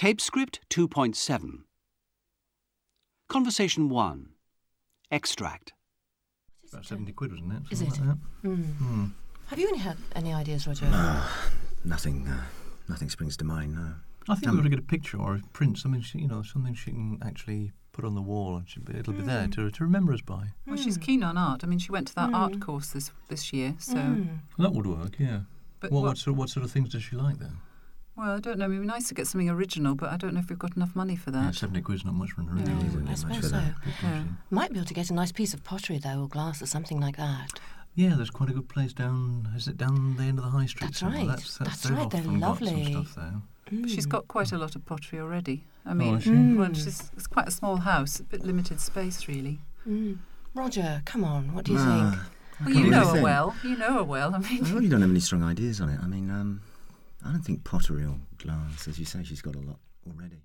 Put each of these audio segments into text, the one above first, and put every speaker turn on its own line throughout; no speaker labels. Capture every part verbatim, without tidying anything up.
Tape script two point seven. Conversation one. Extract.
About seventy quid, wasn't it?
Is
Something
it?
like that.
Mm.
Mm.
Have you any had any ideas, Roger?
No, nothing. Uh, nothing springs to mind. No.
I think
Um,
we ought to get a picture or a print, something she, you know, something she can actually put on the wall, and she'll be, it'll be there to to remember us by.
Well, she's keen on art. I mean, she went to that
Mm.
art course this this year, so.
Mm.
That would work, yeah.
But
Well,
what-
what sort, what sort of things does she like then?
Well, I don't know. It would be nice to get something original, but I don't know if we've got enough money for
Yeah,
that.
seventy quid's not much for an
No.
original.
It
is
wouldn't
it?
be
I
much
suppose
for
so.
that.
Good
Yeah.
question.
Might be able to get a nice piece of pottery, though, or glass or something like that.
Yeah, there's quite a good place down. Is it down the end of the high street?
That's
somewhere?
right.
That's, that's,
That's
they've
right, they're
often got
lovely.
some stuff there.
Mm.
She's got quite a lot of pottery already. I mean,
has she?
well,
Mm.
she's, it's quite a small house, a bit limited space, really.
Mm. Roger, come on, what do you
Ah,
think?
I
Well,
can't
you
really
know her
think.
well. You know her well. I mean,
I really don't have any strong ideas on it. I mean, um, I don't think pottery or glass, as you say, she's got a lot already.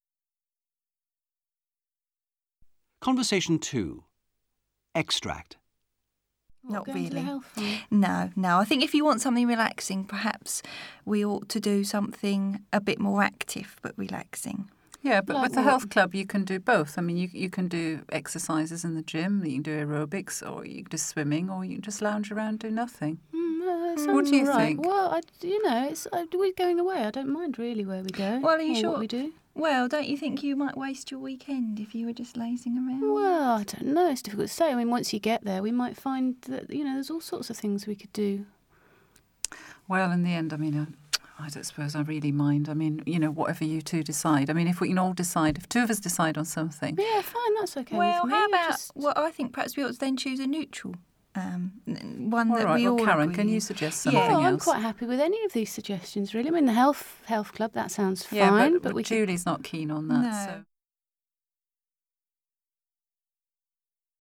Conversation two. Extract.
Not
Going to the
really.
health fund?
No, no. I think if you want something relaxing, perhaps we ought to do something a bit more active but relaxing.
yeah, but
Like
with the
what?
health club, you can do both. I mean, you you can do exercises in the gym, you can do aerobics, or you can do swimming, or you can just lounge around, do nothing.
Mm, uh,
What
sounds
do you
all right.
think?
Well, I, you know, it's uh, we're going away. I don't mind really where we go.
Well, are you
or
sure?
what we do?
Well, don't you think you might waste your weekend if you were just lazing around?
Well, I don't know. It's difficult to say. I mean, once you get there, we might find that, you know, there's all sorts of things we could do.
Well, in the end, I mean, I, I don't suppose I really mind. I mean, you know, whatever you two decide. I mean, if we can all decide, if two of us decide on something.
Yeah, fine. That's okay.
well,
with me.
how about,
Just-
well, I think perhaps we ought to then choose a neutral um, n- one
All
that
right,
we
well,
all
Karen,
agree
can you
with.
suggest
Yeah.
something
Oh, I'm
else?
quite happy with any of these suggestions, really. I mean, the health health club, that sounds fine,
yeah, but,
but,
but
we could
Julie's not keen on that.
No.
So.